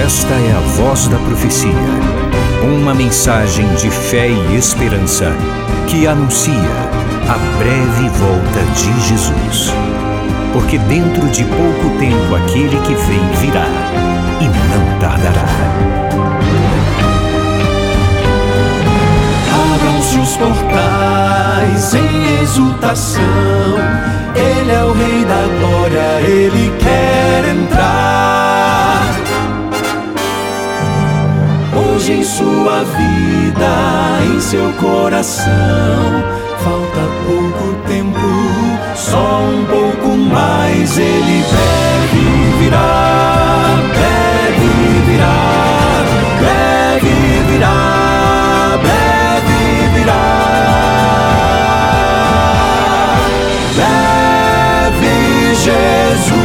Esta é a Voz da Profecia, uma mensagem de fé e esperança que anuncia a breve volta de Jesus. Porque dentro de pouco tempo aquele que vem virá e não tardará. Abram-se os portais em exultação, Ele é o Rei da Glória, Ele quer entrar. Hoje em sua vida, em seu coração, falta pouco tempo, só um pouco mais. Ele deve virar, deve virar, deve virar, deve virar. Deve Jesus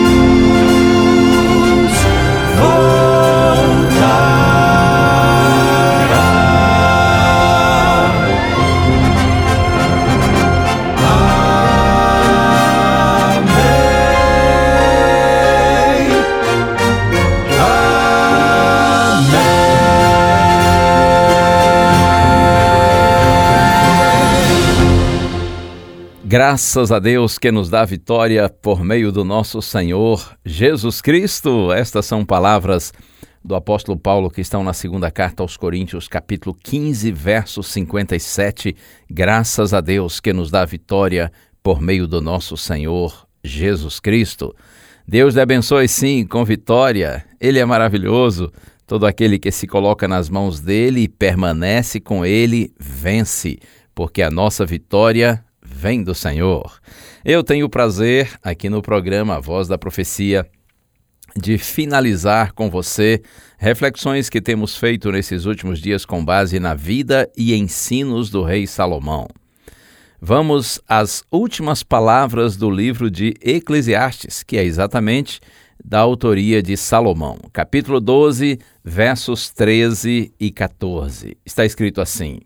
Graças a Deus que nos dá vitória por meio do nosso Senhor Jesus Cristo. Estas são palavras do apóstolo Paulo que estão na segunda carta aos Coríntios, capítulo 15, verso 57. Graças a Deus que nos dá vitória por meio do nosso Senhor Jesus Cristo. Deus lhe abençoe sim com vitória. Ele é maravilhoso. Todo aquele que se coloca nas mãos dele e permanece com ele, vence, porque a nossa vitória vem do Senhor. Eu tenho o prazer, aqui no programa A Voz da Profecia, de finalizar com você reflexões que temos feito nesses últimos dias com base na vida e ensinos do rei Salomão. Vamos às últimas palavras do livro de Eclesiastes, que é exatamente da autoria de Salomão. Capítulo 12, versos 13 e 14. Está escrito assim: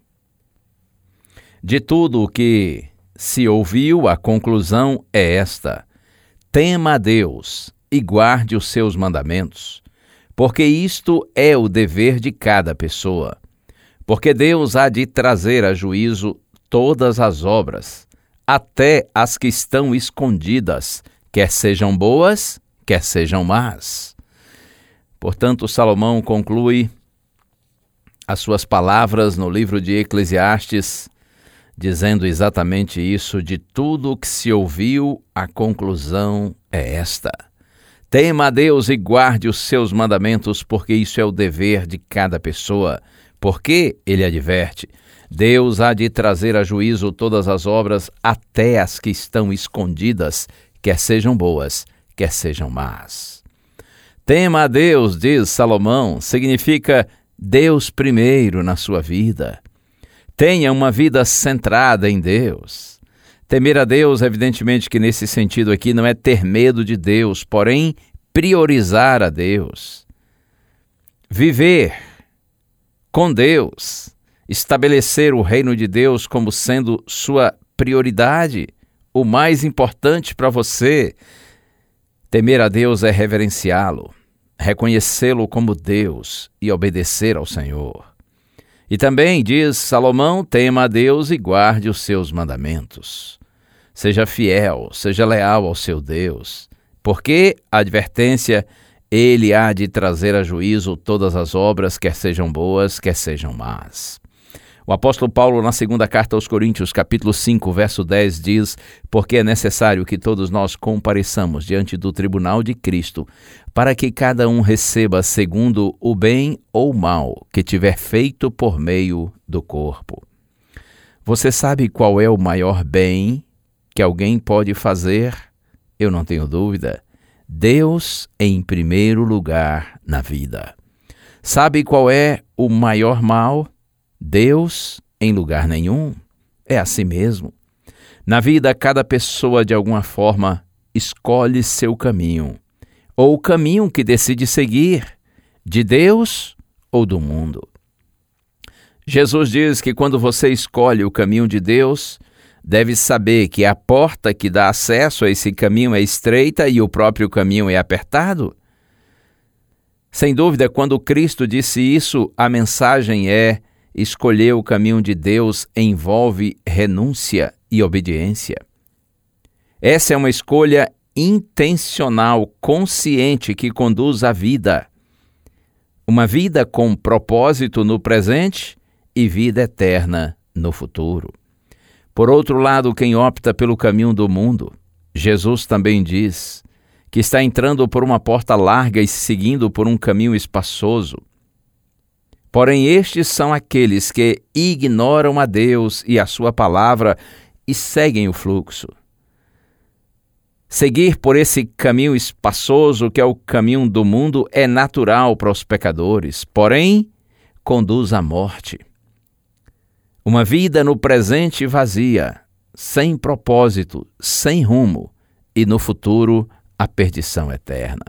De tudo o que se ouviu, a conclusão é esta: tema a Deus e guarde os seus mandamentos, porque isto é o dever de cada pessoa. Porque Deus há de trazer a juízo todas as obras, até as que estão escondidas, quer sejam boas, quer sejam más. Portanto, Salomão conclui as suas palavras no livro de Eclesiastes, dizendo exatamente isso: de tudo o que se ouviu, a conclusão é esta: tema a Deus e guarde os seus mandamentos, porque isso é o dever de cada pessoa. Porque, ele adverte, Deus há de trazer a juízo todas as obras, até as que estão escondidas, quer sejam boas, quer sejam más. Tema a Deus, diz Salomão, significa Deus primeiro na sua vida. Tenha uma vida centrada em Deus. Temer a Deus, evidentemente que nesse sentido aqui não é ter medo de Deus, porém priorizar a Deus. Viver com Deus, estabelecer o reino de Deus como sendo sua prioridade, o mais importante para você. Temer a Deus é reverenciá-lo, reconhecê-lo como Deus e obedecer ao Senhor. E também, diz Salomão, tema a Deus e guarde os seus mandamentos. Seja fiel, seja leal ao seu Deus, porque, a advertência, ele há de trazer a juízo todas as obras, quer sejam boas, quer sejam más. O apóstolo Paulo, na segunda carta aos Coríntios, capítulo 5, verso 10, diz: porque é necessário que todos nós compareçamos diante do tribunal de Cristo, para que cada um receba segundo o bem ou mal que tiver feito por meio do corpo. Você sabe qual é o maior bem que alguém pode fazer? Eu não tenho dúvida. Deus em primeiro lugar na vida. Sabe qual é o maior mal? Deus em lugar nenhum. É assim mesmo. Na vida, cada pessoa, de alguma forma, escolhe seu caminho, ou o caminho que decide seguir, de Deus ou do mundo. Jesus diz que quando você escolhe o caminho de Deus, deve saber que a porta que dá acesso a esse caminho é estreita e o próprio caminho é apertado. Sem dúvida, quando Cristo disse isso, a mensagem é: escolher o caminho de Deus envolve renúncia e obediência. Essa é uma escolha intencional, consciente, que conduz à vida. Uma vida com propósito no presente e vida eterna no futuro. Por outro lado, quem opta pelo caminho do mundo, Jesus também diz que está entrando por uma porta larga e seguindo por um caminho espaçoso. Porém, estes são aqueles que ignoram a Deus e a sua palavra e seguem o fluxo. Seguir por esse caminho espaçoso, que é o caminho do mundo, é natural para os pecadores, porém, conduz à morte. Uma vida no presente vazia, sem propósito, sem rumo, e no futuro, a perdição eterna.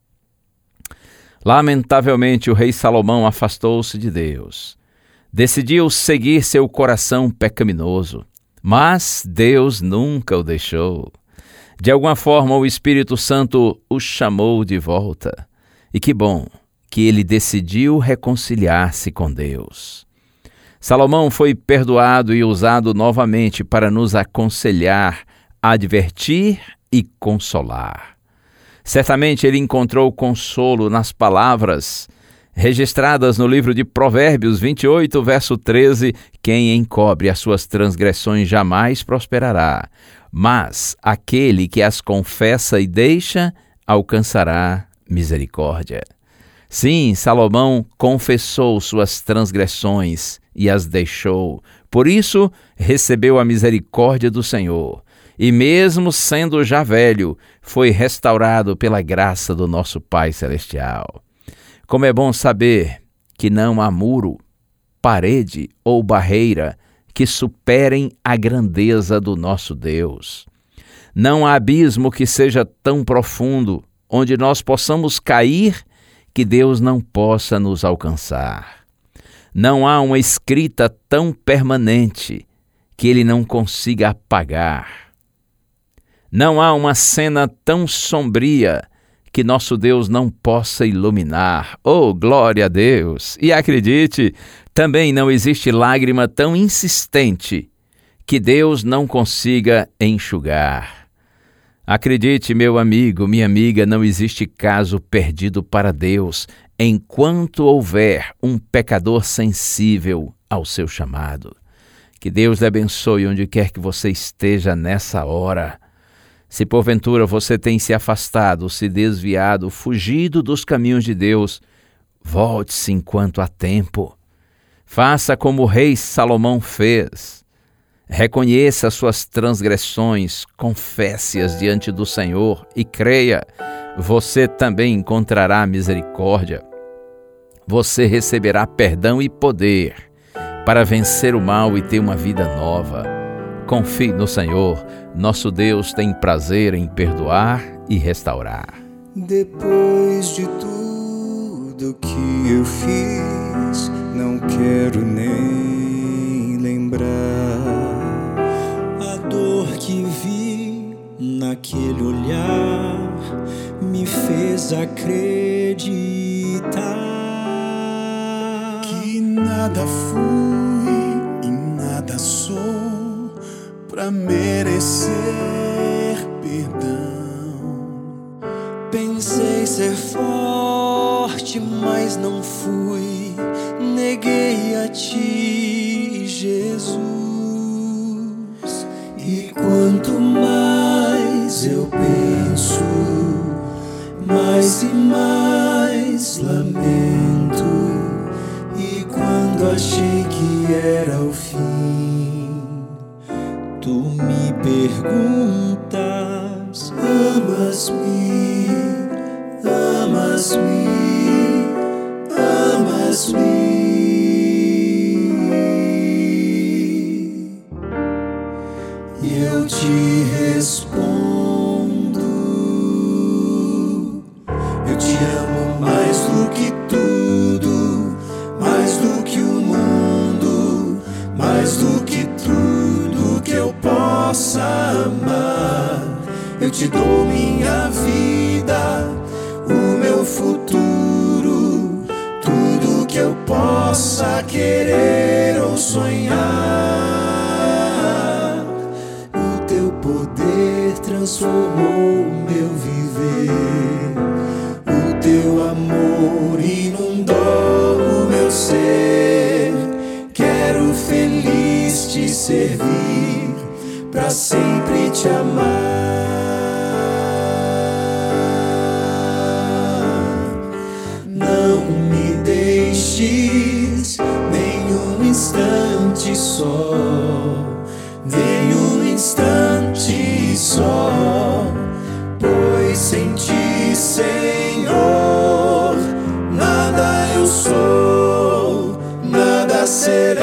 Lamentavelmente, o rei Salomão afastou-se de Deus. Decidiu seguir seu coração pecaminoso, mas Deus nunca o deixou. De alguma forma, o Espírito Santo o chamou de volta. E que bom que ele decidiu reconciliar-se com Deus. Salomão foi perdoado e usado novamente para nos aconselhar, advertir e consolar. Certamente ele encontrou consolo nas palavras registradas no livro de Provérbios 28, verso 13: quem encobre as suas transgressões jamais prosperará, mas aquele que as confessa e deixa alcançará misericórdia. Sim, Salomão confessou suas transgressões e as deixou. Por isso, recebeu a misericórdia do Senhor. E mesmo sendo já velho, foi restaurado pela graça do nosso Pai Celestial. Como é bom saber que não há muro, parede ou barreira que superem a grandeza do nosso Deus. Não há abismo que seja tão profundo, onde nós possamos cair, que Deus não possa nos alcançar. Não há uma escrita tão permanente que Ele não consiga apagar. Não há uma cena tão sombria que nosso Deus não possa iluminar. Oh, glória a Deus! E acredite, também não existe lágrima tão insistente que Deus não consiga enxugar. Acredite, meu amigo, minha amiga, não existe caso perdido para Deus enquanto houver um pecador sensível ao seu chamado. Que Deus lhe abençoe onde quer que você esteja nessa hora. Se porventura você tem se afastado, se desviado, fugido dos caminhos de Deus, volte-se enquanto há tempo. Faça como o rei Salomão fez. Reconheça suas transgressões, confesse-as diante do Senhor e creia, você também encontrará misericórdia. Você receberá perdão e poder para vencer o mal e ter uma vida nova. Confie no Senhor, nosso Deus tem prazer em perdoar e restaurar. Depois de tudo que eu fiz, não quero nem lembrar a dor que vi naquele olhar, me fez acreditar que nada fui e nada sou pra merecer perdão. Pensei ser forte, mas não fui. Neguei a ti, Jesus. E quanto mais eu penso, mais e mais lamento. E quando achei que era o fim, tu me perguntas: amas-me, amas-me, amas-me. E eu te respondo: eu te amo mais do que tudo, mais do que o mundo, mais do que tudo que eu possa amar. Eu te dou minha vida, o meu futuro, que eu possa querer ou sonhar. O teu poder transformou o meu viver, o teu amor inundou o meu ser. Quero feliz te servir, pra sempre te amar. Nem um instante só, nem um instante só, pois sem ti, Senhor, nada eu sou, nada serei.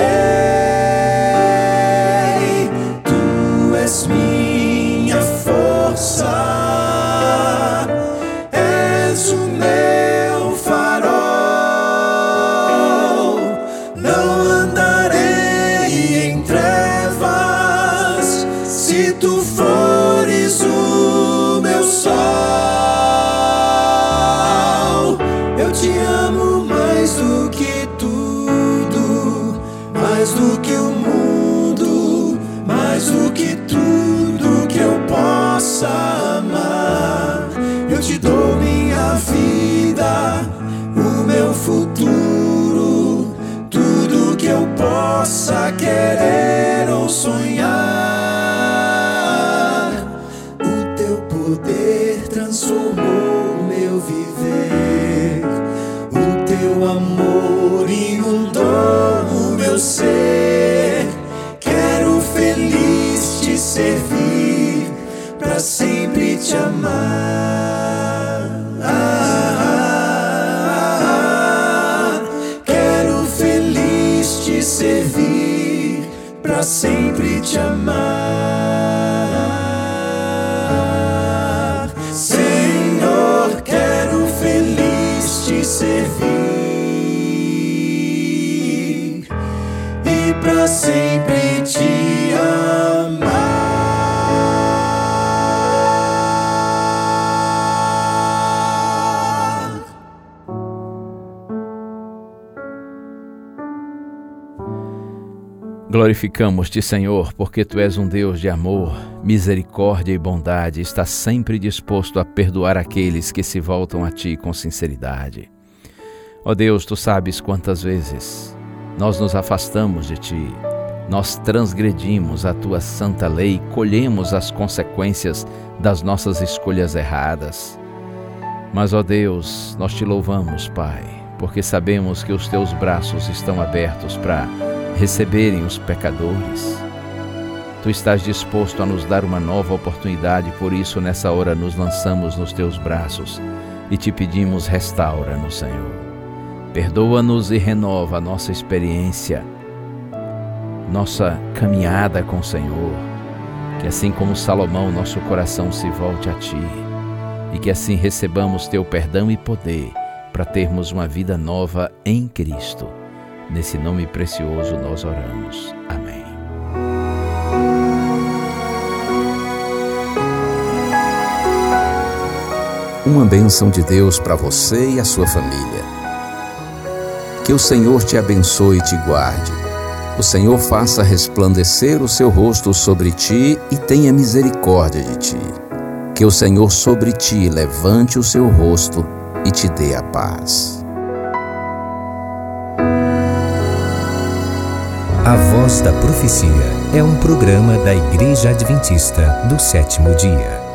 Tu és minha força, és o meu farol. Não andarei em trevas, se tu fores o meu sol. Eu te amo mais do que tudo, mais do que o mundo, mais do que tudo que eu possa amar. Eu te dou minha vida, o meu futuro, tudo que eu possa querer ou sonhar. O teu poder transformou o meu viver, o teu amor inundou o meu ser. Quero feliz te servir, pra sempre te amar. Servir, pra sempre te amar. Senhor, quero feliz te servir e pra sempre te amar. Glorificamos-te, Senhor, porque Tu és um Deus de amor, misericórdia e bondade, e estás sempre disposto a perdoar aqueles que se voltam a Ti com sinceridade. Ó Deus, Tu sabes quantas vezes nós nos afastamos de Ti, nós transgredimos a Tua santa lei e colhemos as consequências das nossas escolhas erradas. Mas, ó Deus, nós Te louvamos, Pai, porque sabemos que os Teus braços estão abertos para receberem os pecadores. Tu estás disposto a nos dar uma nova oportunidade, por isso nessa hora nos lançamos nos Teus braços e Te pedimos, restaura-nos, Senhor. Perdoa-nos e renova a nossa experiência, nossa caminhada com o Senhor, que assim como Salomão, nosso coração se volte a Ti e que assim recebamos Teu perdão e poder para termos uma vida nova em Cristo. Nesse nome precioso nós oramos. Amém. Uma bênção de Deus para você e a sua família. Que o Senhor te abençoe e te guarde. O Senhor faça resplandecer o seu rosto sobre ti e tenha misericórdia de ti. Que o Senhor sobre ti levante o seu rosto e te dê a paz. A Voz da Profecia é um programa da Igreja Adventista do Sétimo Dia.